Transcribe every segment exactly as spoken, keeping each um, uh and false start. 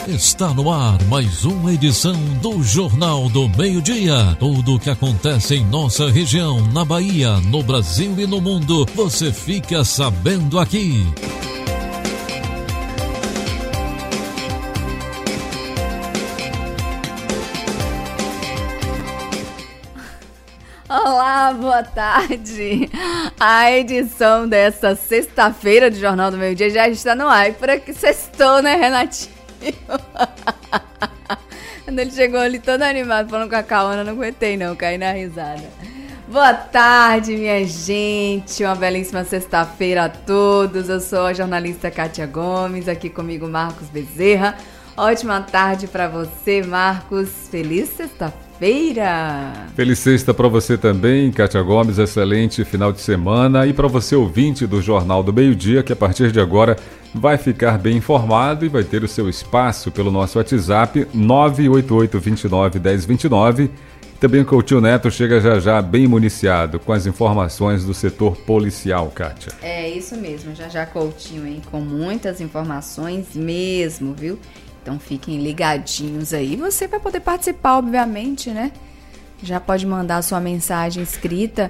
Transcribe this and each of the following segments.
Está no ar mais uma edição do Jornal do Meio-Dia. Tudo o que acontece em nossa região, na Bahia, no Brasil e no mundo, você fica sabendo aqui. Olá, boa tarde. A edição dessa sexta-feira do Jornal do Meio-Dia já está no ar. E por aqui sextou, né, Renatinho? Quando ele chegou ali todo animado, falando com a Cauana, não aguentei não, caí na risada. Boa tarde, minha gente. Uma belíssima sexta-feira a todos. Eu sou a jornalista Kátia Gomes, aqui comigo Marcos Bezerra. Ótima tarde para você, Marcos. Feliz sexta-feira. Feliz sexta para você também, Kátia Gomes. Excelente final de semana. E para você, ouvinte do Jornal do Meio-Dia, que a partir de agora vai ficar bem informado e vai ter o seu espaço pelo nosso WhatsApp nove oito oito, dois nove, um zero dois nove. Também o Coutinho Neto chega já já bem municiado com as informações do setor policial, Kátia. É isso mesmo, já já Coutinho, hein? Com muitas informações mesmo, viu? Então fiquem ligadinhos aí. Você vai poder participar, obviamente, né? Já pode mandar sua mensagem escrita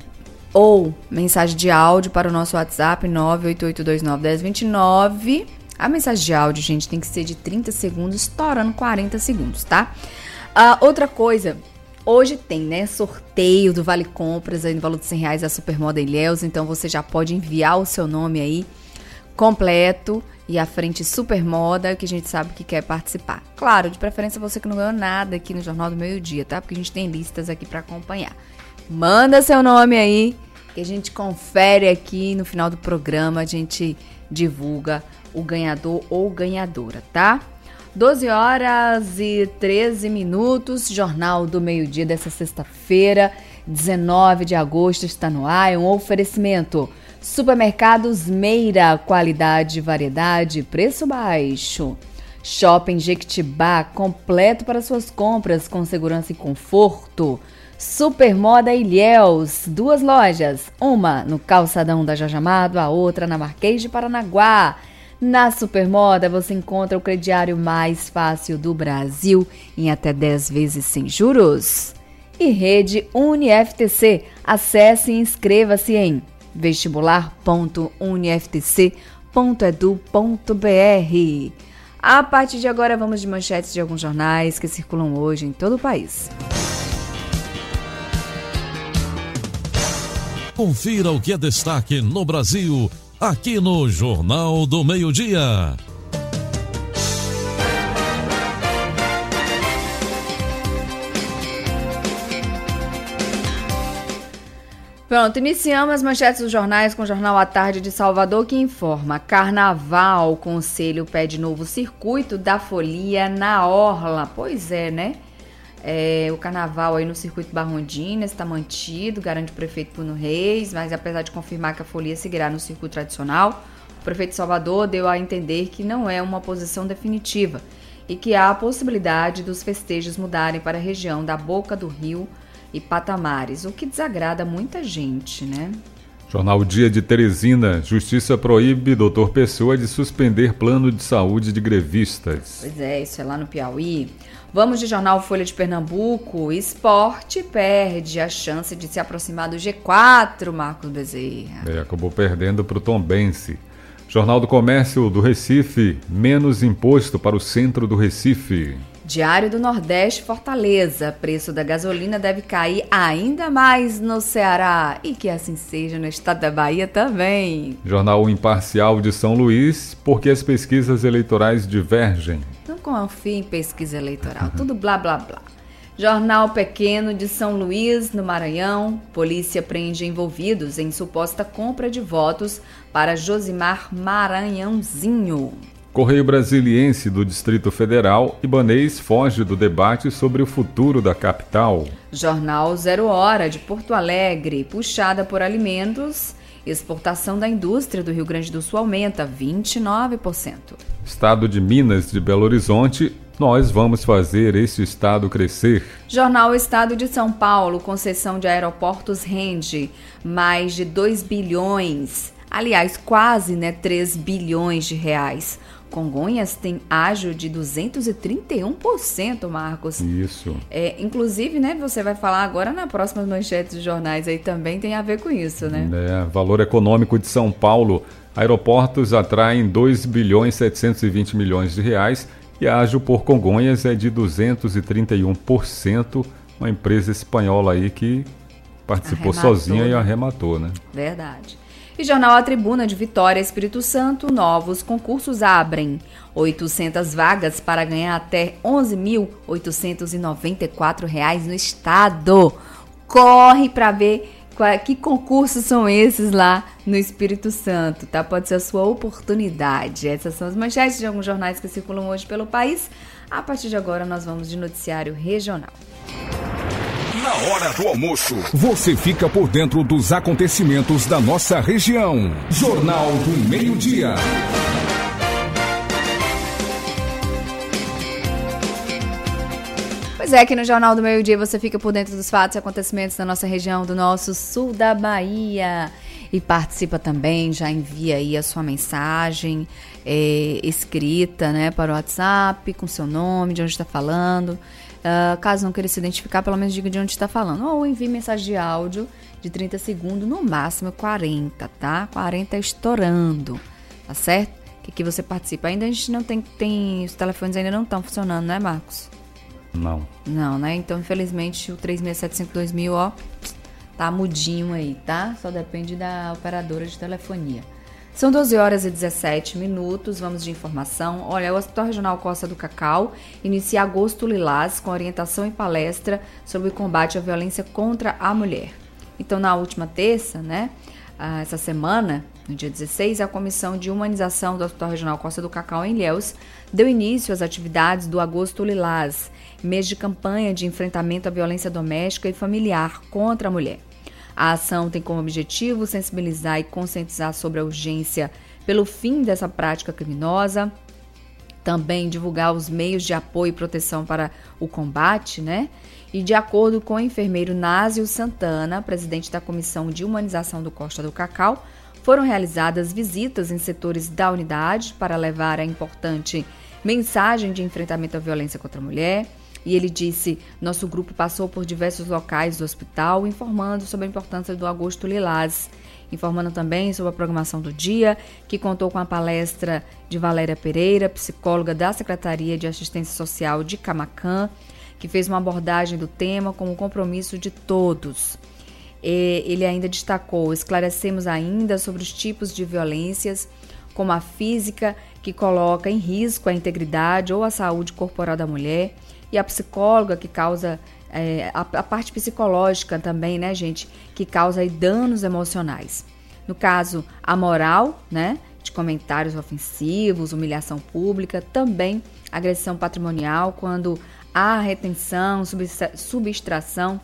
ou mensagem de áudio para o nosso WhatsApp nove oito oito dois nove, um zero dois nove. A mensagem de áudio, gente, tem que ser de trinta segundos, estourando quarenta segundos, tá? Ah, outra coisa, hoje tem, né, sorteio do Vale Compras aí no valor de cem reais da Supermoda Ilhéus, então você já pode enviar o seu nome aí completo e a frente Supermoda, que a gente sabe que quer participar. Claro, de preferência você que não ganhou nada aqui no Jornal do Meio-Dia, tá? Porque a gente tem listas aqui para acompanhar. Manda seu nome aí, que a gente confere aqui no final do programa, a gente divulga o ganhador ou ganhadora, tá? doze horas e treze minutos, Jornal do Meio-Dia dessa sexta-feira, dezenove de agosto, está no ar, é um oferecimento. Supermercados Meira, qualidade, variedade, preço baixo. Shopping Jequitibá, completo para suas compras com segurança e conforto. Supermoda Ilhéus, duas lojas, uma no calçadão da Jorge Amado, a outra na Marquês de Paranaguá. Na Supermoda você encontra o crediário mais fácil do Brasil em até dez vezes sem juros. E Rede UniFTC, acesse e inscreva-se em vestibular ponto uniftc ponto edu ponto br. A partir de agora vamos de manchetes de alguns jornais que circulam hoje em todo o país. Confira o que é destaque no Brasil, aqui no Jornal do Meio-Dia. Pronto, iniciamos as manchetes dos jornais com o Jornal à Tarde de Salvador, que informa: Carnaval, o Conselho pede novo circuito da folia na Orla. Pois é, né? É, o Carnaval aí no circuito Barrondina está mantido, garante o prefeito Bruno Reis, mas apesar de confirmar que a folia seguirá no circuito tradicional, o prefeito de Salvador deu a entender que não é uma posição definitiva e que há a possibilidade dos festejos mudarem para a região da Boca do Rio e Patamares, o que desagrada muita gente, né? Jornal Dia de Teresina, Justiça proíbe doutor Pessoa de suspender plano de saúde de grevistas. Pois é, isso é lá no Piauí. Vamos de Jornal Folha de Pernambuco, Esporte perde a chance de se aproximar do G quatro, Marcos Bezerra. É, acabou perdendo para o Tombense. Jornal do Comércio do Recife, menos imposto para o centro do Recife. Diário do Nordeste, Fortaleza. Preço da gasolina deve cair ainda mais no Ceará. E que assim seja no estado da Bahia também. Jornal Imparcial de São Luís, porque as pesquisas eleitorais divergem. Não confie em pesquisa eleitoral, tudo blá blá blá. Jornal Pequeno de São Luís, no Maranhão. Polícia prende envolvidos em suposta compra de votos para Josimar Maranhãozinho. Correio Brasiliense do Distrito Federal, Ibanez foge do debate sobre o futuro da capital. Jornal Zero Hora de Porto Alegre, puxada por alimentos, exportação da indústria do Rio Grande do Sul aumenta vinte e nove por cento. Estado de Minas de Belo Horizonte, nós vamos fazer esse estado crescer. Jornal Estado de São Paulo, concessão de aeroportos rende mais de dois bilhões, aliás, quase né, três bilhões de reais. Congonhas tem ágio de duzentos e trinta e um por cento, Marcos. Isso. É, inclusive, né, você vai falar agora na próxima manchete dos jornais aí também tem a ver com isso, né? É, valor econômico de São Paulo. Aeroportos atraem dois bilhões e setecentos e vinte milhões de reais e a ágio por Congonhas é de duzentos e trinta e um por cento. Uma empresa espanhola aí que participou arrematou, sozinha e arrematou, né? Verdade. E Jornal A Tribuna de Vitória, Espírito Santo, novos concursos abrem. oitocentas vagas para ganhar até onze mil oitocentos e noventa e quatro reais no estado. Corre para ver qual, que concursos são esses lá no Espírito Santo, tá? Pode ser a sua oportunidade. Essas são as manchetes de alguns jornais que circulam hoje pelo país. A partir de agora, nós vamos de noticiário regional. Na hora do almoço, você fica por dentro dos acontecimentos da nossa região. Jornal do Meio-Dia. Pois é, aqui no Jornal do Meio-Dia você fica por dentro dos fatos e acontecimentos da nossa região, do nosso sul da Bahia. E participa também, já envia aí a sua mensagem é, escrita, né, para o WhatsApp, com seu nome, de onde está falando. Uh, caso não queira se identificar, pelo menos diga de onde está falando. Ou envie mensagem de áudio de trinta segundos, no máximo quarenta, tá? quarenta estourando, tá certo? Que aqui você participa. Ainda a gente não tem, tem... Os telefones ainda não estão funcionando, né, Marcos? Não. Não, né? Então, infelizmente, o três seis sete cinco dois mil, ó, tá mudinho aí, tá? Só depende da operadora de telefonia. São doze horas e dezessete minutos, vamos de informação. Olha, o Hospital Regional Costa do Cacau inicia Agosto Lilás com orientação e palestra sobre o combate à violência contra a mulher. Então, na última terça, né, essa semana, no dia dezesseis, a Comissão de Humanização do Hospital Regional Costa do Cacau, em Ilhéus, deu início às atividades do Agosto Lilás, mês de campanha de enfrentamento à violência doméstica e familiar contra a mulher. A ação tem como objetivo sensibilizar e conscientizar sobre a urgência pelo fim dessa prática criminosa, também divulgar os meios de apoio e proteção para o combate, né? E de acordo com o enfermeiro Násio Santana, presidente da Comissão de Humanização do Costa do Cacau, foram realizadas visitas em setores da unidade para levar a importante mensagem de enfrentamento à violência contra a mulher. E ele disse, nosso grupo passou por diversos locais do hospital, informando sobre a importância do Agosto Lilás, informando também sobre a programação do dia, que contou com a palestra de Valéria Pereira, psicóloga da Secretaria de Assistência Social de Camaquã, que fez uma abordagem do tema com o compromisso de todos. E ele ainda destacou, esclarecemos ainda sobre os tipos de violências, como a física, que coloca em risco a integridade ou a saúde corporal da mulher, e a psicóloga, que causa, é, a, a parte psicológica também, né, gente, que causa aí danos emocionais. No caso, a moral, né, de comentários ofensivos, humilhação pública, também agressão patrimonial, quando há retenção, subtração,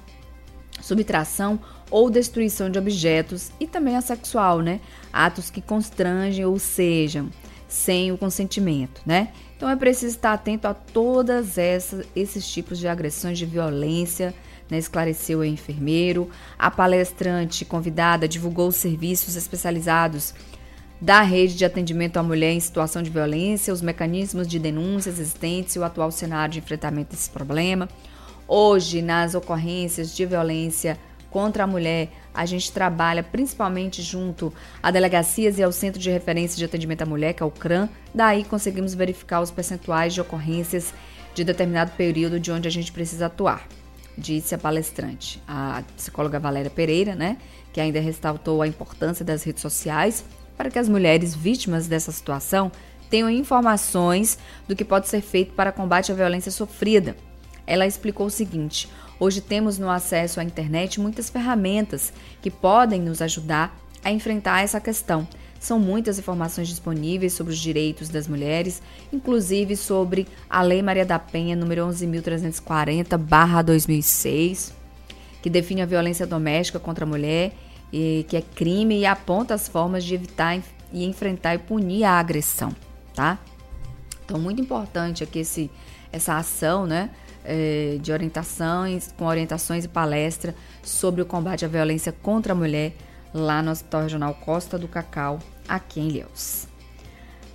subtração ou destruição de objetos, e também a sexual, né, atos que constrangem ou sejam sem o consentimento, né? Então é preciso estar atento a todas essas, esses tipos de agressões de violência, né? Esclareceu o enfermeiro. A palestrante convidada divulgou os serviços especializados da rede de atendimento à mulher em situação de violência, os mecanismos de denúncias existentes e o atual cenário de enfrentamento desse problema. Hoje, nas ocorrências de violência contra a mulher, a gente trabalha principalmente junto a delegacias e ao Centro de Referência de Atendimento à Mulher, que é o CRAM. Daí conseguimos verificar os percentuais de ocorrências de determinado período de onde a gente precisa atuar, disse a palestrante, a psicóloga Valéria Pereira, né, que ainda ressaltou a importância das redes sociais para que as mulheres vítimas dessa situação tenham informações do que pode ser feito para combate à violência sofrida. Ela explicou o seguinte: hoje temos no acesso à internet muitas ferramentas que podem nos ajudar a enfrentar essa questão. São muitas informações disponíveis sobre os direitos das mulheres, inclusive sobre a Lei Maria da Penha, número onze mil trezentos e quarenta barra dois mil e seis, que define a violência doméstica contra a mulher, e que é crime e aponta as formas de evitar e enfrentar e punir a agressão, tá? Então, muito importante aqui esse, essa ação, né? É, de orientações, com orientações e palestra sobre o combate à violência contra a mulher lá no Hospital Regional Costa do Cacau, aqui em Ilhéus.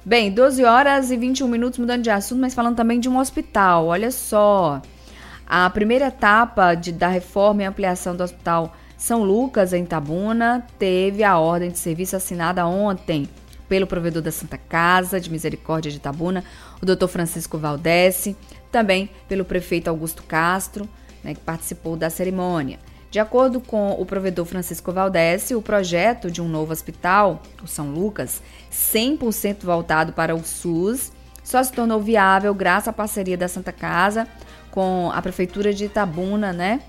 Bem, doze horas e vinte e um minutos, mudando de assunto, mas falando também de um hospital. Olha só, a primeira etapa de, da reforma e ampliação do Hospital São Lucas, em Itabuna, teve a ordem de serviço assinada ontem pelo provedor da Santa Casa de Misericórdia de Itabuna, o doutor Francisco Valdéssi, também pelo prefeito Augusto Castro, né, que participou da cerimônia. De acordo com o provedor Francisco Valdéssi, o projeto de um novo hospital, o São Lucas, cem por cento voltado para o SUS, só se tornou viável graças à parceria da Santa Casa com a Prefeitura de Itabuna, né?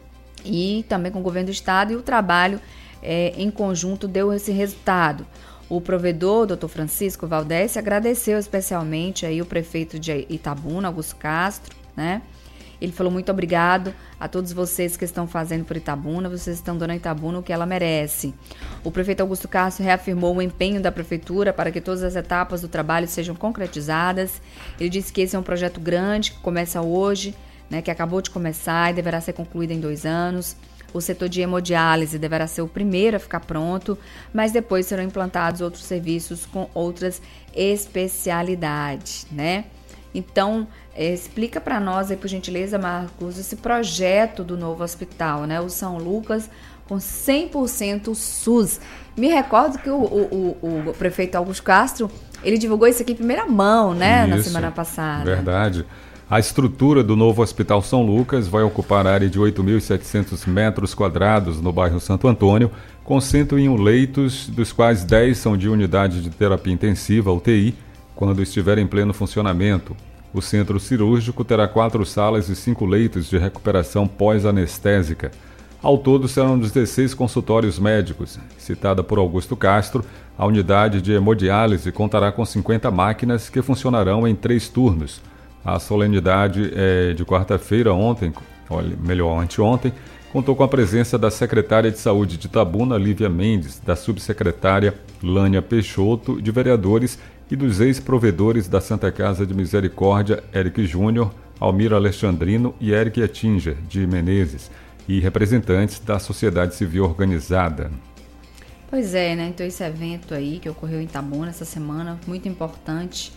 E também com o Governo do Estado, e o trabalho é, em conjunto deu esse resultado. O provedor, doutor Francisco Valdéssi, agradeceu especialmente aí o prefeito de Itabuna, Augusto Castro, né? Ele falou muito obrigado a todos vocês que estão fazendo por Itabuna, vocês estão dando a Itabuna o que ela merece. O prefeito Augusto Castro reafirmou o empenho da prefeitura para que todas as etapas do trabalho sejam concretizadas. Ele disse que esse é um projeto grande que começa hoje, né, que acabou de começar e deverá ser concluído em dois anos. O setor de hemodiálise deverá ser o primeiro a ficar pronto, mas depois serão implantados outros serviços com outras especialidades, né? Então, é, explica para nós aí, por gentileza, Marcos, esse projeto do novo hospital, né? O São Lucas com cem por cento SUS. Me recordo que o, o, o, o prefeito Augusto Castro, ele divulgou isso aqui em primeira mão, né? Isso, na semana passada. Verdade. A estrutura do novo Hospital São Lucas vai ocupar a área de oito mil e setecentos metros quadrados no bairro Santo Antônio, com cento e um leitos, dos quais dez são de unidade de terapia intensiva, U T I, quando estiver em pleno funcionamento. O centro cirúrgico terá quatro salas e cinco leitos de recuperação pós-anestésica. Ao todo, serão dezesseis consultórios médicos. Citada por Augusto Castro, a unidade de hemodiálise contará com cinquenta máquinas que funcionarão em três turnos. A solenidade é de quarta-feira, ontem, olha, melhor, anteontem, contou com a presença da secretária de Saúde de Itabuna, Lívia Mendes, da subsecretária Lânia Peixoto, de vereadores e dos ex-provedores da Santa Casa de Misericórdia, Eric Júnior, Almir Alexandrino e Eric Ettinger, de Menezes, e representantes da sociedade civil organizada. Pois é, né? Então esse evento aí que ocorreu em Itabuna essa semana, muito importante,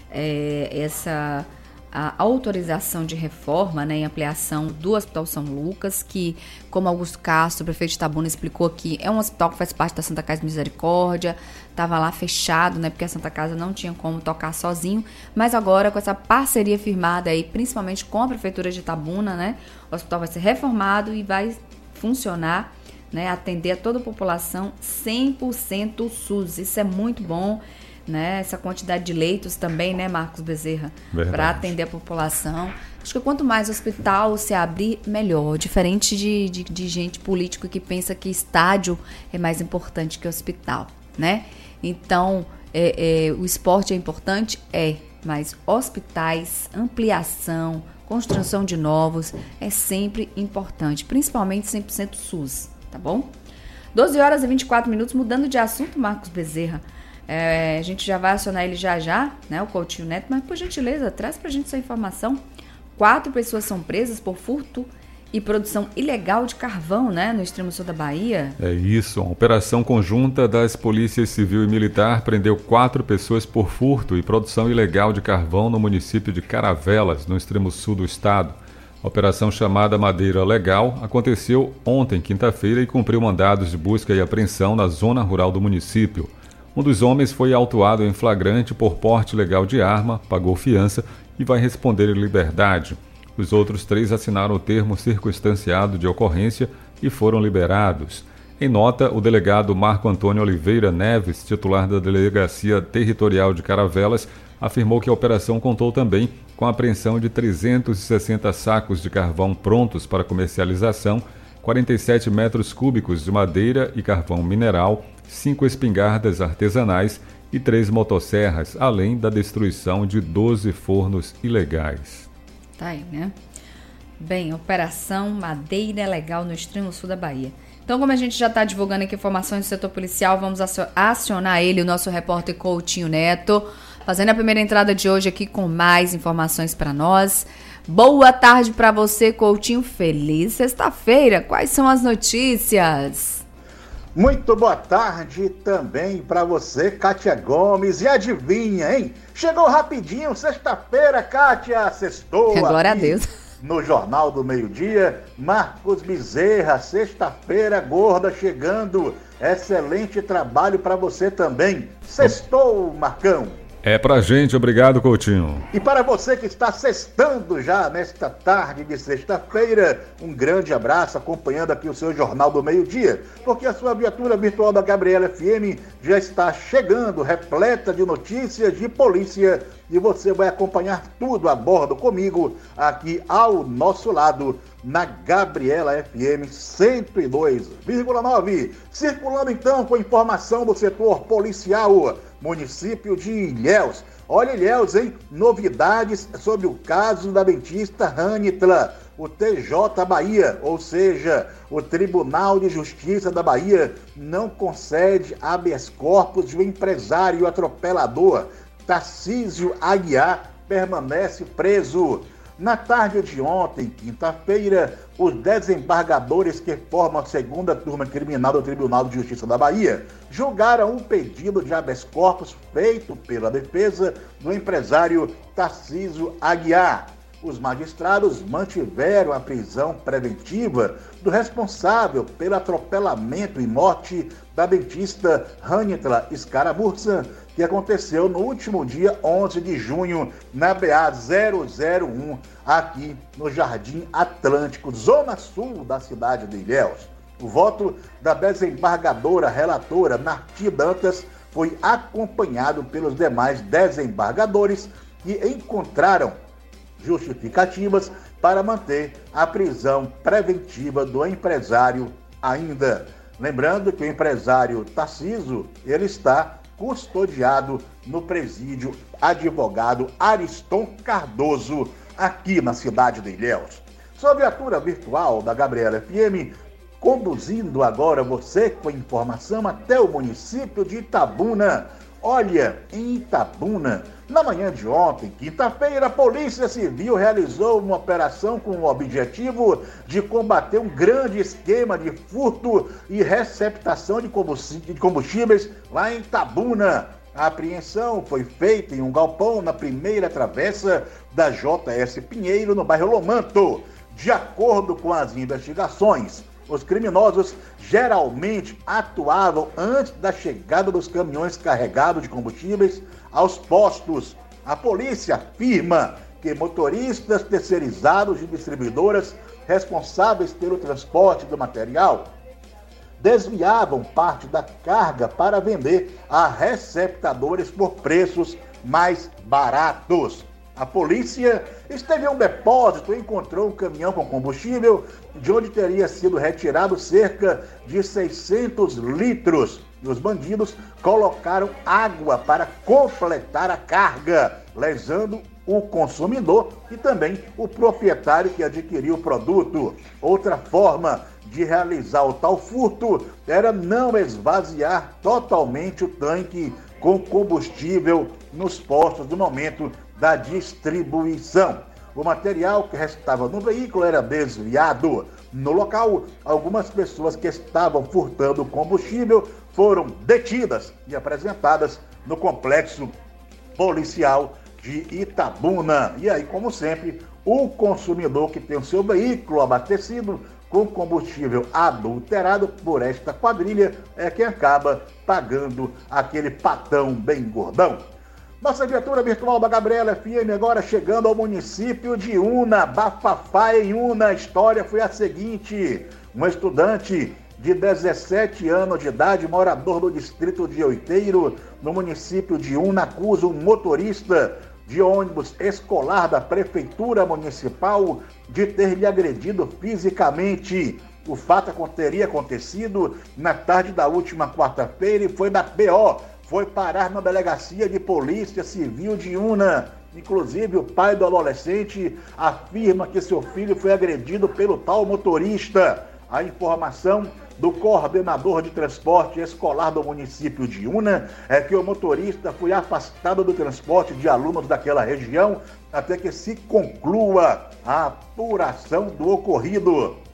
é, essa a autorização de reforma, né, e ampliação do Hospital São Lucas, que, como Augusto Castro, o prefeito de Itabuna, explicou aqui, é um hospital que faz parte da Santa Casa de Misericórdia, estava lá fechado, né, porque a Santa Casa não tinha como tocar sozinho, mas agora com essa parceria firmada aí, principalmente com a Prefeitura de Itabuna, né, o hospital vai ser reformado e vai funcionar, né, atender a toda a população cem por cento SUS, isso é muito bom, né, essa quantidade de leitos também, né, Marcos Bezerra, para atender a população. Acho que quanto mais hospital se abrir, melhor. Diferente de, de, de gente político que pensa que estádio é mais importante que hospital, né? Então, é, é, o esporte é importante? É, mas hospitais, ampliação, construção de novos é sempre importante, principalmente cem por cento SUS, tá bom? doze horas e vinte e quatro minutos, mudando de assunto, Marcos Bezerra. É, a gente já vai acionar ele já já, né, o Coutinho Neto, mas por gentileza, traz pra gente essa informação. Quatro pessoas são presas por furto e produção ilegal de carvão, né, no extremo sul da Bahia. É isso, uma operação conjunta das polícias civil e militar prendeu quatro pessoas por furto e produção ilegal de carvão no município de Caravelas, no extremo sul do estado. A operação, chamada Madeira Legal, aconteceu ontem, quinta-feira, e cumpriu mandados de busca e apreensão na zona rural do município. Um dos homens foi autuado em flagrante por porte ilegal de arma, pagou fiança e vai responder em liberdade. Os outros três assinaram o termo circunstanciado de ocorrência e foram liberados. Em nota, o delegado Marco Antônio Oliveira Neves, titular da Delegacia Territorial de Caravelas, afirmou que a operação contou também com a apreensão de trezentos e sessenta sacos de carvão prontos para comercialização, quarenta e sete metros cúbicos de madeira e carvão mineral, cinco espingardas artesanais e três motosserras, além da destruição de doze fornos ilegais. Tá aí, né? Bem, Operação Madeira Legal no extremo sul da Bahia. Então, como a gente já está divulgando aqui informações do setor policial, vamos acionar ele, o nosso repórter Coutinho Neto, fazendo a primeira entrada de hoje aqui com mais informações para nós. Boa tarde para você, Coutinho. Feliz sexta-feira. Quais são as notícias? Muito boa tarde também para você, Kátia Gomes. E adivinha, hein? Chegou rapidinho, sexta-feira, Kátia, sextou. Glória a Deus. No Jornal do Meio-Dia, Marcos Bezerra, sexta-feira gorda chegando. Excelente trabalho para você também. Sextou, Marcão. É pra gente, obrigado, Coutinho. E para você que está sextando já nesta tarde de sexta-feira, um grande abraço acompanhando aqui o seu Jornal do Meio-Dia, porque a sua viatura virtual da Gabriela F M já está chegando, repleta de notícias de polícia, e você vai acompanhar tudo a bordo comigo, aqui ao nosso lado, na Gabriela F M cento e dois vírgula nove. Circulando então com informação do setor policial, município de Ilhéus. Olha, Ilhéus, hein? Novidades sobre o caso da dentista Hânitla. O T J Bahia, ou seja, o Tribunal de Justiça da Bahia, não concede habeas corpus de um empresário atropelador. Tarcísio Aguiar permanece preso. Na tarde de ontem, quinta-feira, os desembargadores que formam a segunda turma criminal do Tribunal de Justiça da Bahia julgaram um pedido de habeas corpus feito pela defesa do empresário Tarcísio Aguiar. Os magistrados mantiveram a prisão preventiva do responsável pelo atropelamento e morte da dentista Hânitla Scaramuza, que aconteceu no último dia onze de junho, na B A zero zero um, aqui no Jardim Atlântico, zona sul da cidade de Ilhéus. O voto da desembargadora relatora Narti Dantas foi acompanhado pelos demais desembargadores que encontraram justificativas para manter a prisão preventiva do empresário ainda. Lembrando que o empresário Tarcísio, ele está custodiado no presídio advogado Ariston Cardoso, aqui na cidade de Ilhéus. Sua viatura virtual da Gabriela F M, conduzindo agora você com informação até o município de Itabuna. Olha, em Itabuna, na manhã de ontem, quinta-feira, a Polícia Civil realizou uma operação com o objetivo de combater um grande esquema de furto e receptação de combustíveis lá em Itabuna. A apreensão foi feita em um galpão na primeira travessa da J S Pinheiro, no bairro Lomanto. De acordo com as investigações, os criminosos geralmente atuavam antes da chegada dos caminhões carregados de combustíveis aos postos. A polícia afirma que motoristas terceirizados de distribuidoras responsáveis pelo transporte do material desviavam parte da carga para vender a receptadores por preços mais baratos. A polícia esteve em um depósito e encontrou um caminhão com combustível, de onde teria sido retirado cerca de seiscentos litros. E os bandidos colocaram água para completar a carga, lesando o consumidor e também o proprietário que adquiriu o produto. Outra forma de realizar o tal furto era não esvaziar totalmente o tanque com combustível nos postos no momento da distribuição. O material que restava no veículo era desviado. No local, algumas pessoas que estavam furtando combustível foram detidas e apresentadas no complexo policial de Itabuna. E aí, como sempre, o consumidor que tem o seu veículo abastecido com combustível adulterado por esta quadrilha é quem acaba pagando aquele patão bem gordão. Nossa viatura virtual da Gabriela F M agora chegando ao município de Una, bafafá em Una. A história foi a seguinte: um estudante de dezessete anos de idade, morador do distrito de Oiteiro, no município de Una, acusa um motorista de ônibus escolar da Prefeitura Municipal de ter lhe agredido fisicamente. O fato teria acontecido na tarde da última quarta-feira e foi da P O. Foi parar na Delegacia de Polícia Civil de Una. Inclusive, o pai do adolescente afirma que seu filho foi agredido pelo tal motorista. A informação do coordenador de transporte escolar do município de Una é que o motorista foi afastado do transporte de alunos daquela região até que se conclua a apuração do ocorrido.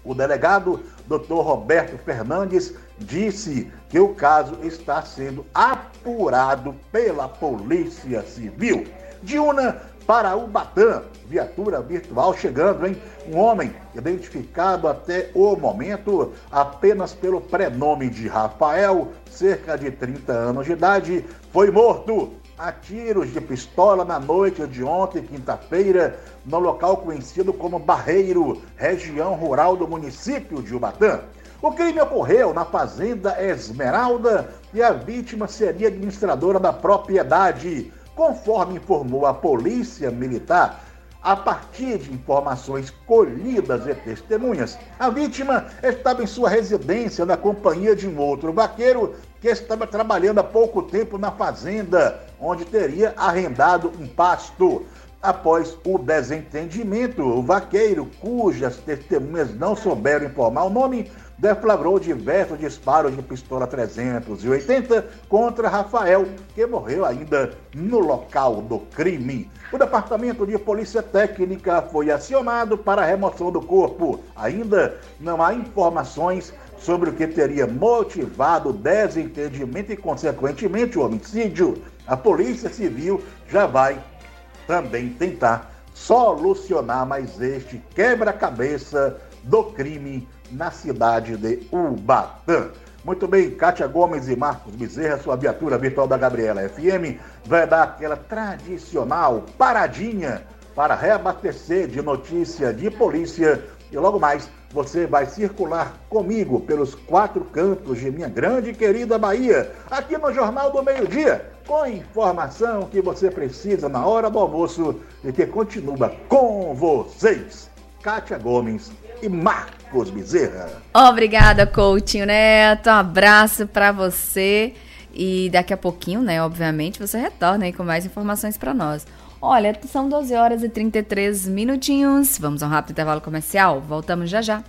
O delegado, doutor Roberto Fernandes, disse que o caso está sendo apurado pela Polícia Civil. De Una para Ubatã, viatura virtual chegando, hein? Um homem identificado até o momento apenas pelo prenome de Rafael, cerca de trinta anos de idade, foi morto a tiros de pistola na noite de ontem, quinta-feira, no local conhecido como Barreiro, região rural do município de Ubatã. O crime ocorreu na fazenda Esmeralda e a vítima seria administradora da propriedade. Conforme informou a Polícia Militar, a partir de informações colhidas e testemunhas, a vítima estava em sua residência na companhia de um outro vaqueiro que estava trabalhando há pouco tempo na fazenda, onde teria arrendado um pasto. Após o desentendimento, o vaqueiro, cujas testemunhas não souberam informar o nome, deflagrou diversos disparos de pistola trezentos e oitenta contra Rafael, que morreu ainda no local do crime. O Departamento de Polícia Técnica foi acionado para a remoção do corpo. Ainda não há informações sobre o que teria motivado o desentendimento e, consequentemente, o homicídio. A Polícia Civil já vai também tentar solucionar mais este quebra-cabeça do crime na cidade de Ubatã. Muito bem, Kátia Gomes e Marcos Bezerra, sua viatura virtual da Gabriela F M, vai dar aquela tradicional paradinha para reabastecer de notícia de polícia e logo mais você vai circular comigo pelos quatro cantos de minha grande e querida Bahia, aqui no Jornal do Meio-Dia, com a informação que você precisa na hora do almoço e que continua com vocês, Kátia Gomes e Marcos Bezerra. Obrigada, Coutinho Neto, um abraço para você e daqui a pouquinho, né, obviamente, você retorna aí com mais informações para nós. Olha, são doze horas e trinta e três minutinhos, vamos a um rápido intervalo comercial, voltamos já já.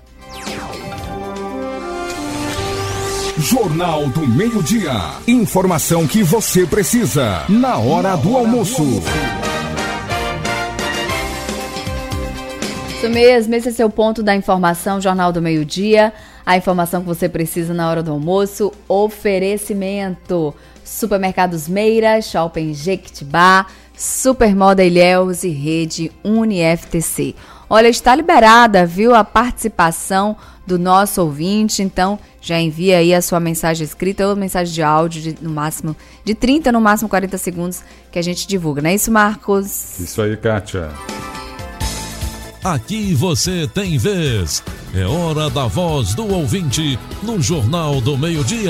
Jornal do Meio-Dia, informação que você precisa na hora do almoço. Isso mesmo, esse é seu ponto da informação, Jornal do Meio-Dia, a informação que você precisa na hora do almoço, oferecimento, Supermercados Meira, Shopping Jequitibá, Supermoda Ilhéus e Rede UniFTC. Olha, está liberada, viu, a participação do nosso ouvinte, então já envia aí a sua mensagem escrita ou mensagem de áudio de, no máximo de trinta, no máximo quarenta segundos que a gente divulga, não é isso, Marcos? Isso aí, Kátia. Aqui você tem vez. É hora da voz do ouvinte no Jornal do Meio-Dia.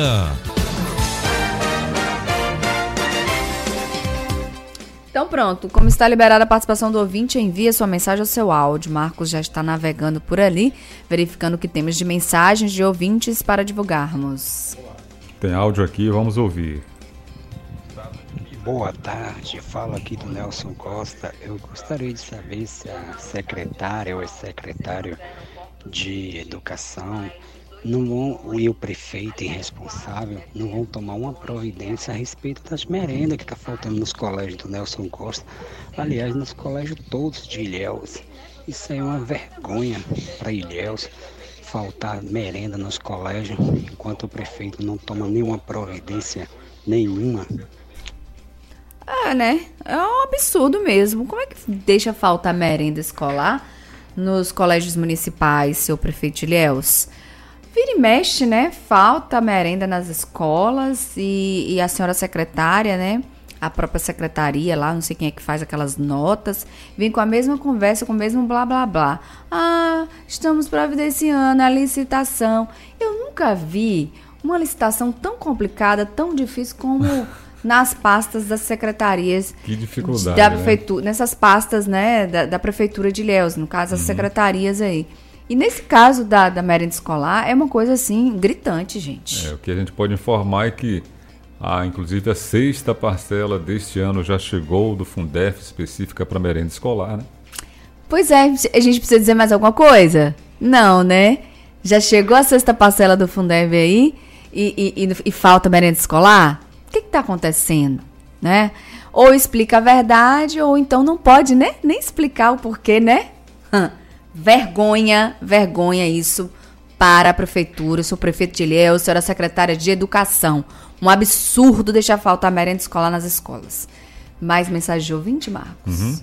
Então pronto, como está liberada a participação do ouvinte, envia sua mensagem ao seu áudio. Marcos já está navegando por ali, verificando o que temos de mensagens de ouvintes para divulgarmos. Tem áudio aqui, vamos ouvir. Boa tarde, falo aqui do Nelson Costa. Eu gostaria de saber se a secretária ou o secretário de Educação não vão, e o prefeito irresponsável não vão tomar uma providência a respeito das merendas que está faltando nos colégios do Nelson Costa. Aliás, nos colégios todos de Ilhéus. Isso aí é uma vergonha para Ilhéus, faltar merenda nos colégios, enquanto o prefeito não toma nenhuma providência nenhuma. É, né? É um absurdo mesmo. Como é que deixa faltar merenda escolar nos colégios municipais, seu prefeito de Ilhéus? Vira e mexe, né? Falta merenda nas escolas e, e a senhora secretária, né? A própria secretaria lá, não sei quem é que faz aquelas notas, vem com a mesma conversa, com o mesmo blá blá blá. Ah, estamos providenciando a licitação. Eu nunca vi uma licitação tão complicada, tão difícil como nas pastas das secretarias. Que dificuldade, da né? prefeitura, nessas pastas, né, da, da prefeitura de Ilhéus, no caso, as uhum. secretarias aí. E nesse caso da, da merenda escolar, é uma coisa assim, gritante, gente. É, o que a gente pode informar é que, ah, inclusive, a sexta parcela deste ano já chegou do Fundef específica para merenda escolar, né? Pois é, a gente precisa dizer mais alguma coisa? Não, né? Já chegou a sexta parcela do Fundef aí e, e, e, e falta merenda escolar? O que está acontecendo, né? Ou explica a verdade, ou então não pode, né? Nem explicar o porquê, né? Vergonha, vergonha isso para a prefeitura. Eu sou prefeito de Ilhéus, senhora secretária de Educação. Um absurdo deixar faltar merenda escolar nas escolas. Mais mensagem de ouvinte, Marcos? Uhum.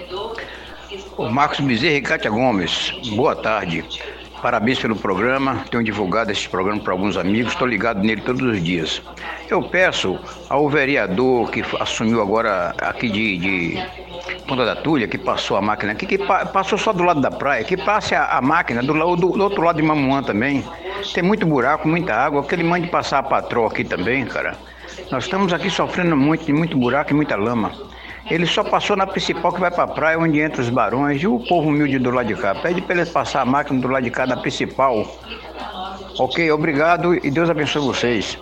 O Marcos Bezerra e Cátia Gomes, boa tarde. Parabéns pelo programa, tenho divulgado esse programa para alguns amigos, estou ligado nele todos os dias. Eu peço ao vereador que assumiu agora aqui de, de Ponta da Tulha, que passou a máquina aqui, que pa, passou só do lado da praia, que passe a, a máquina do, do, do outro lado de Mamuã também. Tem muito buraco, muita água, que ele mande passar a patroa aqui também, cara. Nós estamos aqui sofrendo muito, de muito buraco e muita lama. Ele só passou na principal que vai para a praia, onde entra os barões e o povo humilde do lado de cá. Pede para ele passar a máquina do lado de cá da principal. Ok, obrigado e Deus abençoe vocês.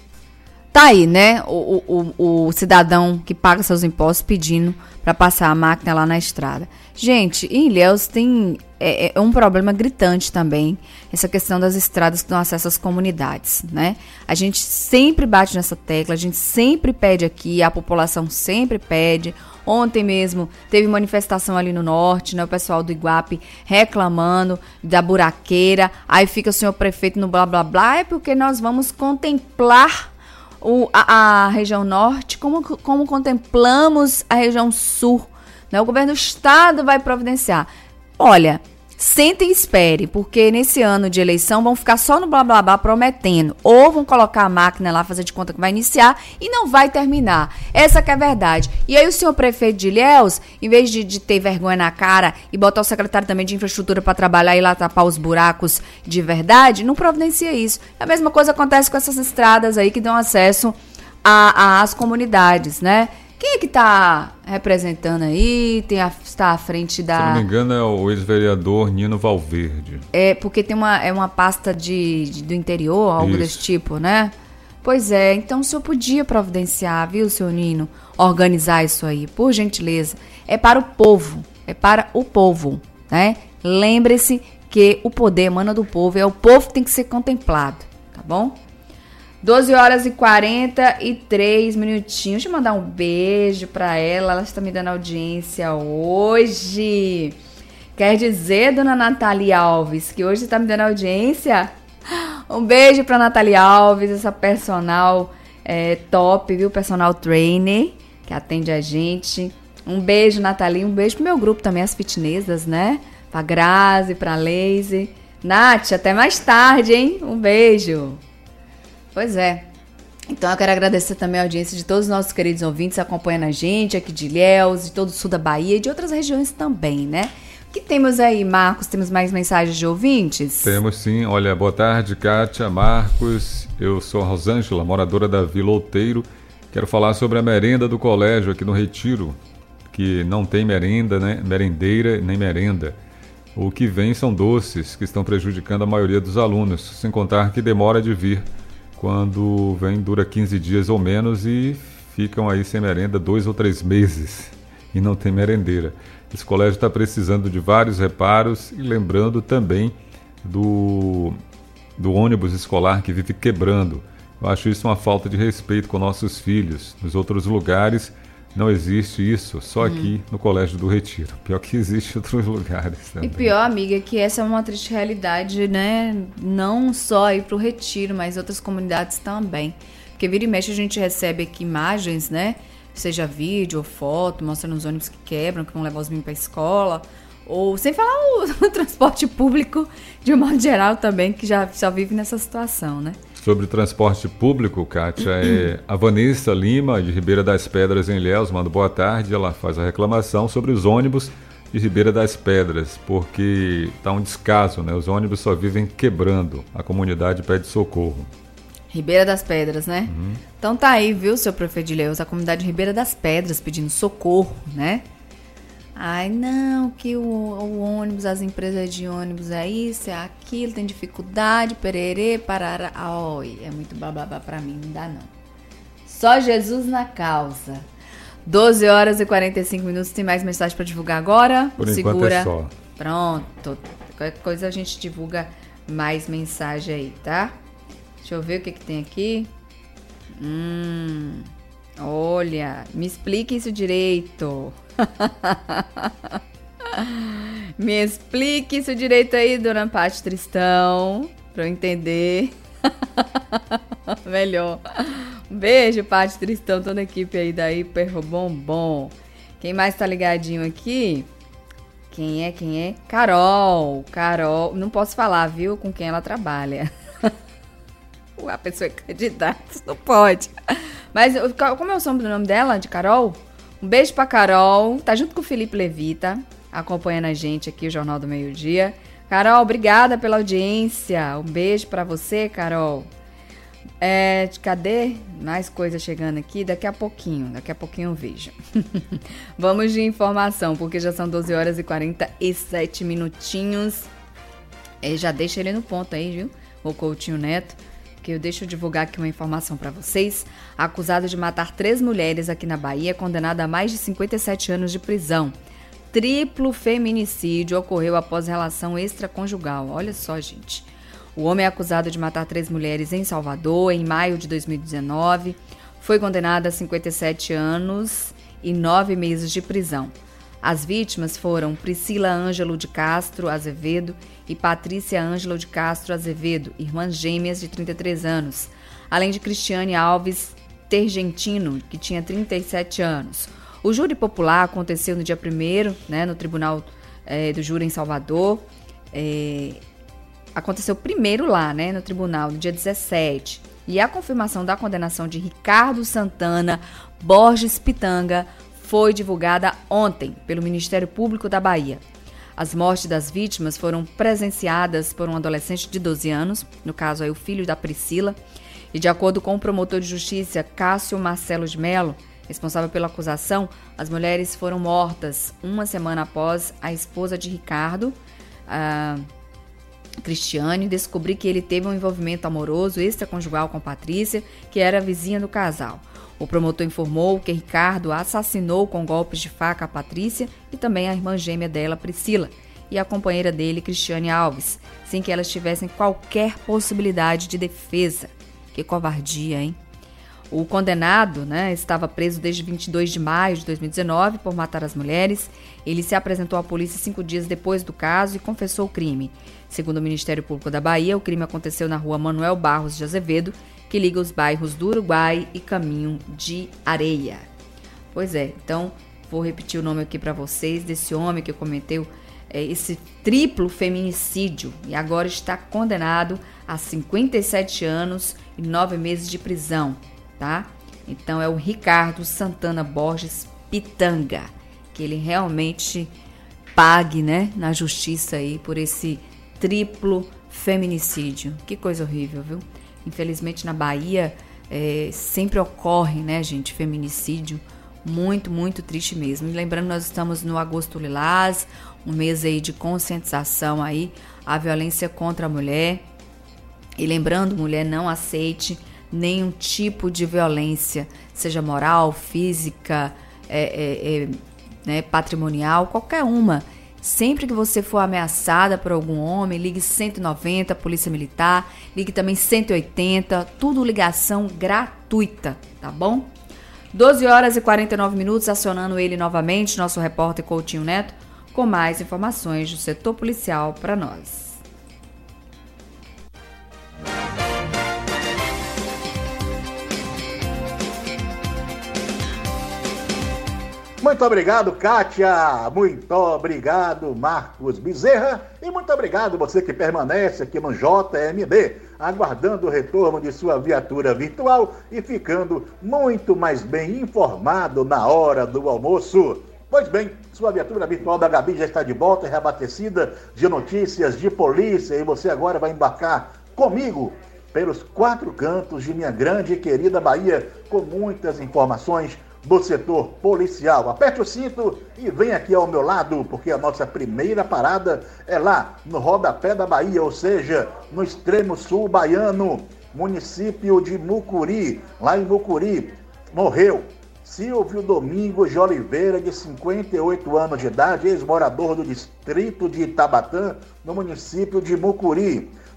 Tá aí, né? O, o, o cidadão que paga seus impostos pedindo para passar a máquina lá na estrada. Gente, em Ilhéus tem é, é um problema gritante também, essa questão das estradas que dão acesso às comunidades, né? A gente sempre bate nessa tecla, a gente sempre pede aqui, a população sempre pede. Ontem mesmo teve manifestação ali no norte, né? O pessoal do Iguape reclamando da buraqueira. Aí fica o senhor prefeito no blá blá blá, é porque nós vamos contemplar o, a, a região norte, como, como contemplamos a região sul. Né? O governo do estado vai providenciar. Olha, sentem e espere, porque nesse ano de eleição vão ficar só no blá blá blá prometendo. Ou vão colocar a máquina lá, fazer de conta que vai iniciar e não vai terminar. Essa que é a verdade. E aí o senhor prefeito de Ilhéus, em vez de, de ter vergonha na cara e botar o secretário também de infraestrutura para trabalhar e lá tapar os buracos de verdade, não providencia isso. A mesma coisa acontece com essas estradas aí que dão acesso às comunidades, né? Quem é que está representando aí? Tem a, está à frente da... Se não me engano, é o ex-vereador Nino Valverde. É, porque tem uma, é uma pasta de, de, do interior, algo isso. desse tipo, né? Pois é, então o senhor podia providenciar, viu, seu Nino? Organizar isso aí, por gentileza. É para o povo, é para o povo, né? Lembre-se que o poder emana do povo, é o povo que tem que ser contemplado, tá bom? doze horas e quarenta e três minutinhos. Deixa eu mandar um beijo pra ela. Ela está me dando audiência hoje. Quer dizer, dona Nathalie Alves, que hoje está me dando audiência? Um beijo pra Nathalie Alves, essa personal é, top, viu? Personal trainer, que atende a gente. Um beijo, Nathalie. Um beijo pro meu grupo também, as fitnessas, né? Pra Grazi, pra Lazy. Nath, até mais tarde, hein? Um beijo. Pois é. Então eu quero agradecer também a audiência de todos os nossos queridos ouvintes acompanhando a gente aqui de Ilhéus, de todo o sul da Bahia e de outras regiões também, né? O que temos aí, Marcos? Temos mais mensagens de ouvintes? Temos sim. Olha, boa tarde, Kátia, Marcos. Eu sou a Rosângela, moradora da Vila Outeiro. Quero falar sobre a merenda do colégio aqui no Retiro, que não tem merenda, né? Merendeira nem merenda. O que vem são doces que estão prejudicando a maioria dos alunos, sem contar que demora de vir. Quando vem, dura quinze dias ou menos e ficam aí sem merenda dois ou três meses e não tem merendeira. Esse colégio está precisando de vários reparos e lembrando também do, do ônibus escolar que vive quebrando. Eu acho isso uma falta de respeito com nossos filhos. Nos outros lugares não existe isso, só aqui hum. no Colégio do Retiro. Pior que existe em outros lugares também. E pior, amiga, que essa é uma triste realidade, né? Não só aí pro Retiro, mas outras comunidades também. Porque vira e mexe a gente recebe aqui imagens, né? Seja vídeo ou foto, mostrando os ônibus que quebram, que vão levar os meninos pra escola. Ou sem falar o, o transporte público, de um modo geral também, que já, já vive nessa situação, né? Sobre transporte público, Kátia, é a Vanessa Lima, de Ribeira das Pedras, em Ilhéus, manda boa tarde. Ela faz a reclamação sobre os ônibus de Ribeira das Pedras, porque está um descaso, né? Os ônibus só vivem quebrando. A comunidade pede socorro. Ribeira das Pedras, né? Uhum. Então tá aí, viu, seu prefeito de Ilhéus, a comunidade Ribeira das Pedras pedindo socorro, né? Ai, não, que o, o ônibus, as empresas de ônibus é isso, é aquilo, tem dificuldade, pererê, parará. Oi, é muito bababá pra mim, não dá não. Só Jesus na causa. doze horas e quarenta e cinco minutos, tem mais mensagem pra divulgar agora? Por Segura. enquanto é só. Pronto, qualquer coisa a gente divulga mais mensagem aí, tá? Deixa eu ver o que que tem aqui. Hum, olha, me explique isso direito. Me explique isso direito aí, dona Pati Tristão, pra eu entender melhor. Um beijo, Pati Tristão, toda a equipe aí da Hiper Bombom. Quem mais tá ligadinho aqui? Quem é, quem é? Carol, Carol, não posso falar, viu, com quem ela trabalha. A pessoa é candidata, não pode. Mas como é o nome dela, de Carol? Um beijo pra Carol, tá junto com o Felipe Levita, acompanhando a gente aqui, o Jornal do Meio Dia. Carol, obrigada pela audiência, um beijo pra você, Carol. É, cadê? Mais coisa chegando aqui, daqui a pouquinho, daqui a pouquinho eu vejo. Vamos de informação, porque já são doze horas e quarenta e sete minutinhos. E já deixa ele no ponto aí, viu? O Coutinho Neto, que eu deixo eu divulgar aqui uma informação para vocês. Acusado de matar três mulheres aqui na Bahia, condenado a mais de cinquenta e sete anos de prisão. Triplo feminicídio ocorreu após relação extraconjugal. Olha só, gente. O homem é acusado de matar três mulheres em Salvador em maio de dois mil e dezenove. Foi condenado a cinquenta e sete anos e nove meses de prisão. As vítimas foram Priscila Ângelo de Castro Azevedo e Patrícia Ângelo de Castro Azevedo, irmãs gêmeas de trinta e três anos, além de Cristiane Alves Tergentino, que tinha trinta e sete anos. O júri popular aconteceu no dia primeiro, né, no Tribunal é, do Júri em Salvador. É, aconteceu primeiro lá, né, no tribunal, no dia dezessete. E a confirmação da condenação de Ricardo Santana Borges Pitanga foi divulgada ontem pelo Ministério Público da Bahia. As mortes das vítimas foram presenciadas por um adolescente de doze anos, no caso aí o filho da Priscila, e de acordo com o promotor de justiça Cássio Marcelo de Mello, responsável pela acusação, as mulheres foram mortas uma semana após a esposa de Ricardo, a Cristiane, descobrir que ele teve um envolvimento amoroso extraconjugal com Patrícia, que era vizinha do casal. O promotor informou que Ricardo assassinou com golpes de faca a Patrícia e também a irmã gêmea dela, Priscila, e a companheira dele, Cristiane Alves, sem que elas tivessem qualquer possibilidade de defesa. Que covardia, hein? O condenado, né, estava preso desde vinte e dois de maio de dois mil e dezenove por matar as mulheres. Ele se apresentou à polícia cinco dias depois do caso e confessou o crime. Segundo o Ministério Público da Bahia, o crime aconteceu na rua Manuel Barros de Azevedo, que liga os bairros do Uruguai e Caminho de Areia. Pois é, então vou repetir o nome aqui para vocês desse homem que cometeu é, esse triplo feminicídio e agora está condenado a cinquenta e sete anos e nove meses de prisão. Tá? Então é o Ricardo Santana Borges Pitanga, que ele realmente pague, né, na justiça aí por esse triplo feminicídio. Que coisa horrível, viu? Infelizmente na Bahia é, sempre ocorre, né, gente, feminicídio. Muito, muito triste mesmo. E lembrando, nós estamos no Agosto Lilás, um mês aí de conscientização aí à violência contra a mulher. E lembrando, mulher, não aceite nenhum tipo de violência, seja moral, física, é, é, é, né, patrimonial, qualquer uma. Sempre que você for ameaçada por algum homem, ligue cento e noventa, Polícia Militar, ligue também cento e oitenta, tudo ligação gratuita, tá bom? doze horas e quarenta e nove minutos, acionando ele novamente, nosso repórter Coutinho Neto, com mais informações do setor policial para nós. Muito obrigado, Kátia. Muito obrigado, Marcos Bezerra. E muito obrigado você que permanece aqui no J M B, aguardando o retorno de sua viatura virtual e ficando muito mais bem informado na hora do almoço. Pois bem, sua viatura virtual da Gabi já está de volta, reabastecida de notícias de polícia, e você agora vai embarcar comigo pelos quatro cantos de minha grande e querida Bahia, com muitas informações do setor policial. Aperte o cinto e vem aqui ao meu lado, porque a nossa primeira parada é lá no rodapé da Bahia, ou seja, no extremo sul baiano, município de Mucuri. Lá em Mucuri morreu Silvio Domingos de Oliveira, de cinquenta e oito anos de idade, ex-morador do distrito de Itabatã, no município de Mucuri.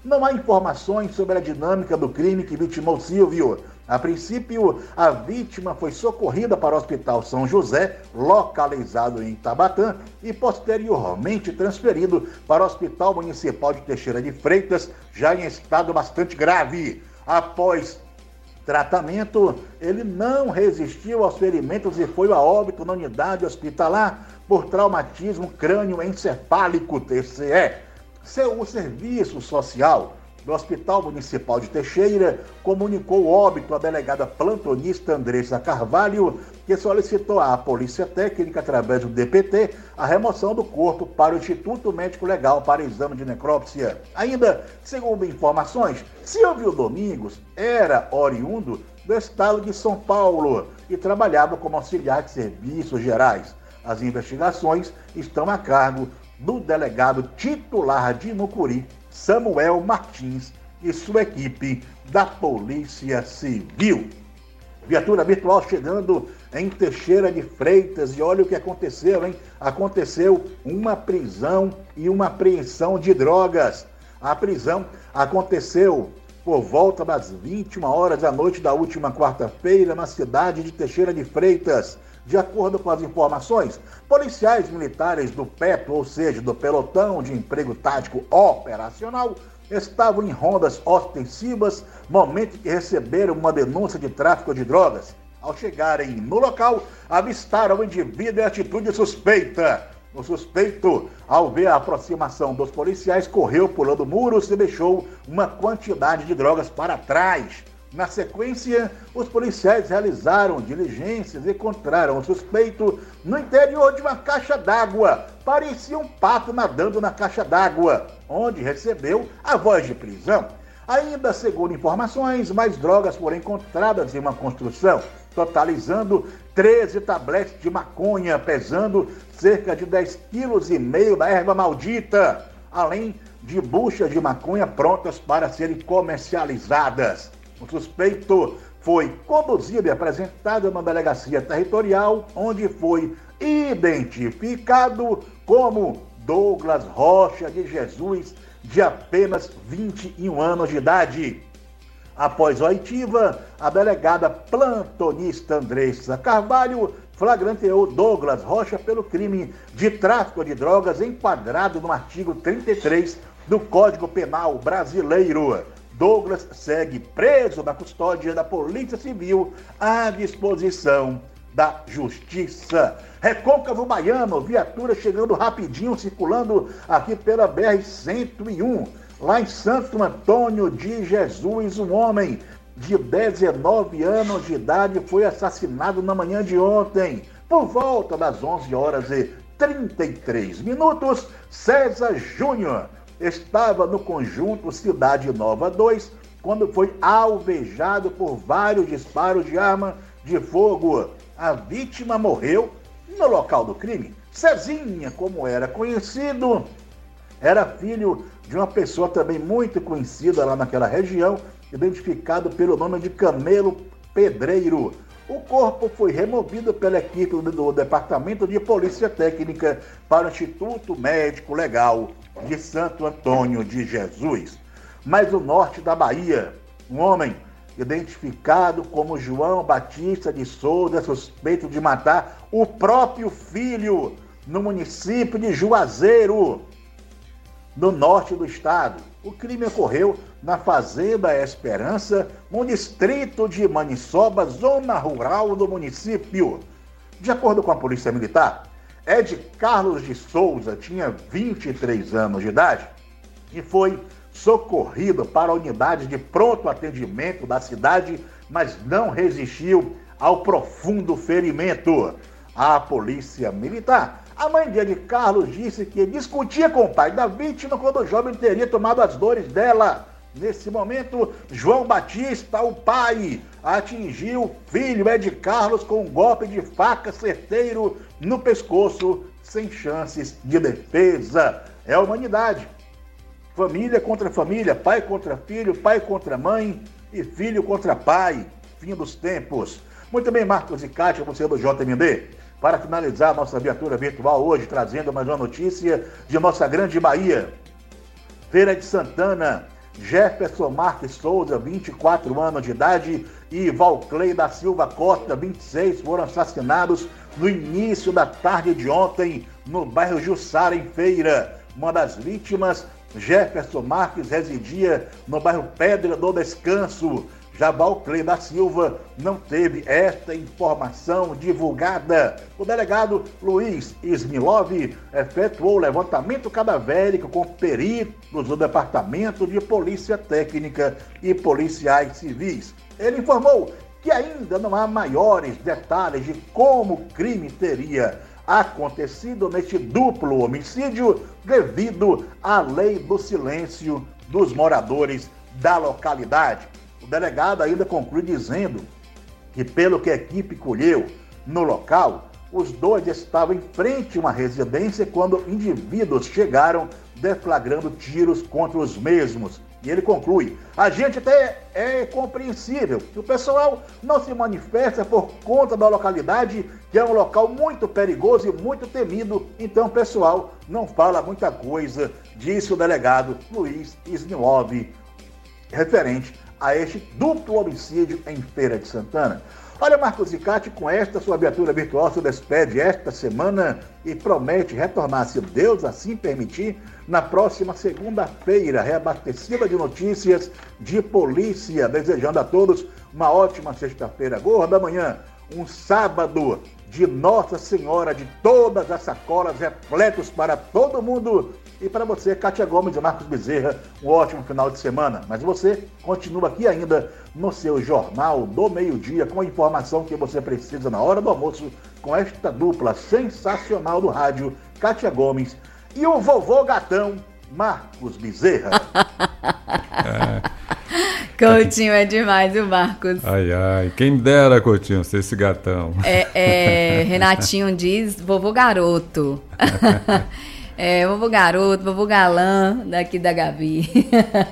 Não há informações sobre a dinâmica do crime que vitimou Silvio. A princípio, a vítima foi socorrida para o Hospital São José, localizado em Itabatã, e posteriormente transferido para o Hospital Municipal de Teixeira de Freitas, já em estado bastante grave. Após tratamento, ele não resistiu aos ferimentos e foi a óbito na unidade hospitalar por traumatismo crânioencefálico, T C E. Seu, o Serviço Social do Hospital Municipal de Teixeira comunicou o óbito à delegada plantonista Andressa Carvalho, que solicitou à Polícia Técnica, através do D P T, a remoção do corpo para o Instituto Médico Legal para exame de necrópsia. Ainda, segundo informações, Silvio Domingos era oriundo do estado de São Paulo e trabalhava como auxiliar de serviços gerais. As investigações estão a cargo do delegado titular de Mucuri, Samuel Martins, e sua equipe da Polícia Civil. Viatura virtual chegando em Teixeira de Freitas, e olha o que aconteceu, hein? Aconteceu uma prisão e uma apreensão de drogas. A prisão aconteceu por volta das vinte e uma horas da noite da última quarta-feira na cidade de Teixeira de Freitas. De acordo com as informações, policiais militares do P E T, ou seja, do Pelotão de Emprego Tático Operacional, estavam em rondas ostensivas, momento que receberam uma denúncia de tráfico de drogas. Ao chegarem no local, avistaram o indivíduo em atitude suspeita. O suspeito, ao ver a aproximação dos policiais, correu pulando muros e deixou uma quantidade de drogas para trás. Na sequência, os policiais realizaram diligências e encontraram o suspeito no interior de uma caixa d'água. Parecia um pato nadando na caixa d'água, onde recebeu a voz de prisão. Ainda segundo informações, mais drogas foram encontradas em uma construção, totalizando treze tabletes de maconha, pesando cerca de dez vírgula cinco quilos da erva maldita, além de buchas de maconha prontas para serem comercializadas. O suspeito foi conduzido e apresentado na delegacia territorial, onde foi identificado como Douglas Rocha de Jesus, de apenas vinte e um anos de idade. Após a oitiva, a delegada plantonista Andressa Carvalho flagranteou Douglas Rocha pelo crime de tráfico de drogas enquadrado no artigo trinta e três do Código Penal Brasileiro. Douglas segue preso na custódia da Polícia Civil à disposição da Justiça. Recôncavo Baiano, viatura chegando rapidinho, circulando aqui pela B R cento e um. Lá em Santo Antônio de Jesus, um homem de dezenove anos de idade foi assassinado na manhã de ontem. Por volta das onze horas e trinta e três minutos, César Júnior estava no conjunto Cidade Nova dois, quando foi alvejado por vários disparos de arma de fogo. A vítima morreu no local do crime. Cezinha, como era conhecido, era filho de uma pessoa também muito conhecida lá naquela região, identificado pelo nome de Camelo Pedreiro. O corpo foi removido pela equipe do Departamento de Polícia Técnica para o Instituto Médico Legal de Santo Antônio de Jesus. Mais no norte da Bahia, um homem identificado como João Batista de Souza, suspeito de matar o próprio filho no município de Juazeiro, no norte do estado. O crime ocorreu na Fazenda Esperança, no distrito de Maniçoba, zona rural do município. De acordo com a Polícia Militar, Ed Carlos de Souza tinha vinte e três anos de idade e foi socorrido para a unidade de pronto atendimento da cidade, mas não resistiu ao profundo ferimento. A Polícia Militar, a mãe de Ed Carlos, disse que discutia com o pai da vítima quando o jovem teria tomado as dores dela. Nesse momento, João Batista, o pai, atingiu o filho Ed Carlos com um golpe de faca certeiro no pescoço, sem chances de defesa. É a humanidade. Família contra família, pai contra filho, pai contra mãe e filho contra pai. Fim dos tempos. Muito bem, Marcos e Kátia, você do J M D. Para finalizar a nossa viatura virtual hoje, trazendo mais uma notícia de nossa grande Bahia. Feira de Santana Jefferson Marques Souza, vinte e quatro anos de idade, e Valclei da Silva Costa, vinte e seis, foram assassinados no início da tarde de ontem, no bairro Jussara, em Feira. Uma das vítimas, Jefferson Marques, residia no bairro Pedra do Descanso. Já Valclei da Silva não teve esta informação divulgada. O delegado Luiz Ismilov efetuou o levantamento cadavérico com peritos do Departamento de Polícia Técnica e policiais civis. Ele informou que ainda não há maiores detalhes de como o crime teria acontecido neste duplo homicídio devido à lei do silêncio dos moradores da localidade. O delegado ainda conclui dizendo que, pelo que a equipe colheu no local, os dois estavam em frente a uma residência quando indivíduos chegaram deflagrando tiros contra os mesmos. E ele conclui: a gente até é compreensível que o pessoal não se manifesta por conta da localidade, que é um local muito perigoso e muito temido, então o pessoal não fala muita coisa, disse o delegado Luiz Ismilov, referente a este duplo homicídio em Feira de Santana. Olha, Marcos Zicati, com esta sua viatura virtual se despede esta semana e promete retornar, se Deus assim permitir, na próxima segunda-feira, reabastecida de notícias de polícia, desejando a todos uma ótima sexta-feira gorda. Amanhã, um sábado de Nossa Senhora de todas as sacolas, repletos para todo mundo. E para você, Kátia Gomes e Marcos Bezerra, um ótimo final de semana. Mas você continua aqui ainda no seu Jornal do Meio-Dia, com a informação que você precisa na hora do almoço, com esta dupla sensacional do rádio, Kátia Gomes e o vovô gatão, Marcos Bezerra. É. Coutinho é demais, viu, Marcos? Ai, ai, quem dera, Coutinho, ser esse gatão. É, é, Renatinho diz vovô garoto. É, vovô garoto, vovô galã daqui da Gabi.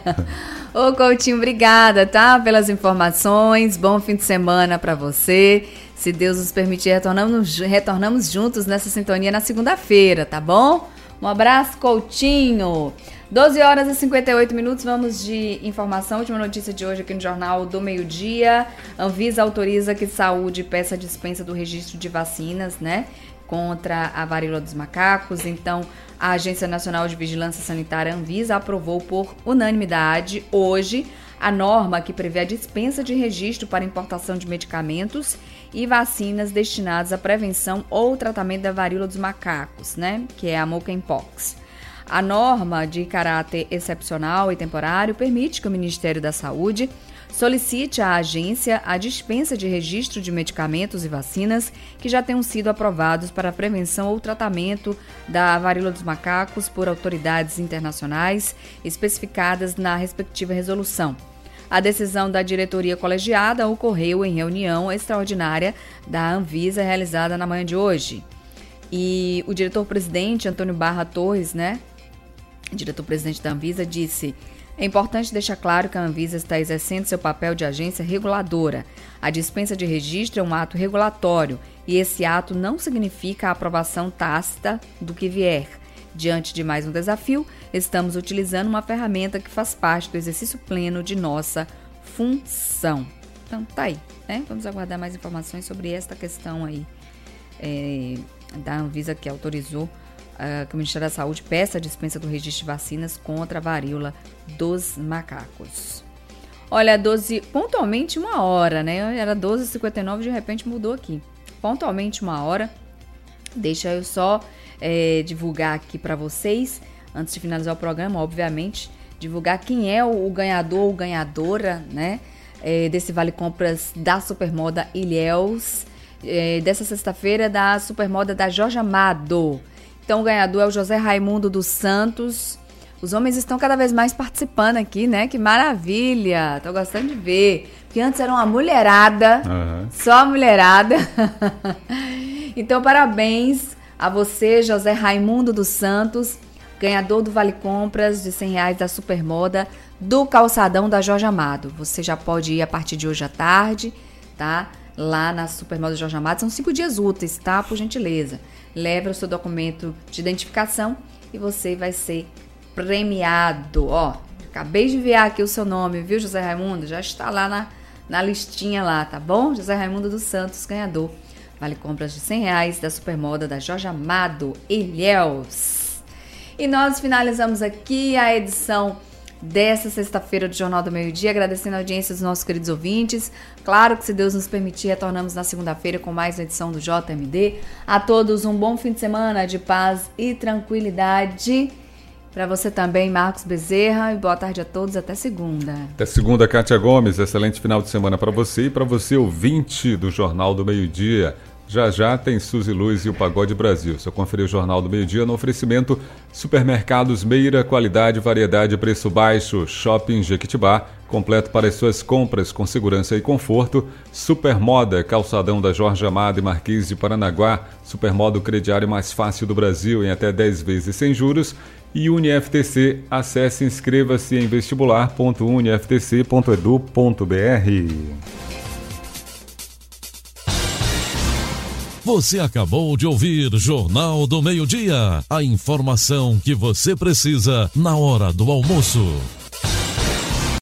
Ô, Coutinho, obrigada, tá? Pelas informações. Bom fim de semana pra você. Se Deus nos permitir, retornamos, retornamos juntos nessa sintonia na segunda-feira, tá bom? Um abraço, Coutinho. doze horas e cinquenta e oito minutos, vamos de informação. Última notícia de hoje aqui no Jornal do Meio-Dia. Anvisa autoriza que Saúde peça a dispensa do registro de vacinas, né? Contra a varíola dos macacos. Então, a Agência Nacional de Vigilância Sanitária, Anvisa, aprovou por unanimidade hoje a norma que prevê a dispensa de registro para importação de medicamentos e vacinas destinadas à prevenção ou tratamento da varíola dos macacos, né? Que é a monkeypox. A norma, de caráter excepcional e temporário, permite que o Ministério da Saúde solicite à agência a dispensa de registro de medicamentos e vacinas que já tenham sido aprovados para a prevenção ou tratamento da varíola dos macacos por autoridades internacionais especificadas na respectiva resolução. A decisão da diretoria colegiada ocorreu em reunião extraordinária da Anvisa realizada na manhã de hoje. E o diretor-presidente, Antônio Barra Torres, né, diretor-presidente da Anvisa, disse: é importante deixar claro que a Anvisa está exercendo seu papel de agência reguladora. A dispensa de registro é um ato regulatório e esse ato não significa a aprovação tácita do que vier. Diante de mais um desafio, estamos utilizando uma ferramenta que faz parte do exercício pleno de nossa função. Então, tá aí, né? Vamos aguardar mais informações sobre esta questão aí é, da Anvisa, que autorizou Uh, que o Ministério da Saúde peça a dispensa do registro de vacinas contra a varíola dos macacos. Olha, doze, pontualmente uma hora, né? Era doze e cinquenta e nove, de repente mudou aqui. Pontualmente uma hora. Deixa eu só é, divulgar aqui para vocês, antes de finalizar o programa, obviamente, divulgar quem é o, o ganhador ou ganhadora, né? É, desse Vale Compras da Supermoda Ilhéus, é, dessa sexta-feira, da Supermoda da Jorge Amado. Então, o ganhador é o José Raimundo dos Santos. Os homens estão cada vez mais participando aqui, né? Que maravilha! Tô gostando de ver. Porque antes era uma mulherada, uhum. Só a mulherada. Então, parabéns a você, José Raimundo dos Santos, ganhador do Vale Compras de cem reais da Supermoda do Calçadão da Jorge Amado. Você já pode ir a partir de hoje à tarde, tá? Lá na Supermoda Jorge Amado. São cinco dias úteis, tá? Por gentileza. Leva o seu documento de identificação e você vai ser premiado. Ó, Acabei de enviar aqui o seu nome, viu, José Raimundo? Já está lá na, na listinha lá, tá bom? José Raimundo dos Santos, ganhador. Vale compras de cem reais da Supermoda da Jorge Amado, Ilhéus. E nós finalizamos aqui a edição dessa sexta-feira do Jornal do Meio-Dia, agradecendo a audiência dos nossos queridos ouvintes. Claro que, se Deus nos permitir, retornamos na segunda-feira com mais uma edição do J M D. A todos um bom fim de semana de paz e tranquilidade. Para você também, Marcos Bezerra, e boa tarde a todos, até segunda. Até segunda, Kátia Gomes, excelente final de semana para você e para você, ouvinte do Jornal do Meio-Dia. Já já tem Suzy Luz e o Pagode Brasil. Só conferir o Jornal do Meio-Dia no oferecimento Supermercados Meira, qualidade, variedade, preço baixo. Shopping Jequitibá, completo para as suas compras com segurança e conforto. Supermoda, calçadão da Jorge Amado e Marquês de Paranaguá. Supermoda, o crediário mais fácil do Brasil, em até dez vezes sem juros. E UniFTC, acesse e inscreva-se em vestibular ponto uni f t c ponto e d u ponto b r. Você acabou de ouvir Jornal do Meio-Dia, a informação que você precisa na hora do almoço.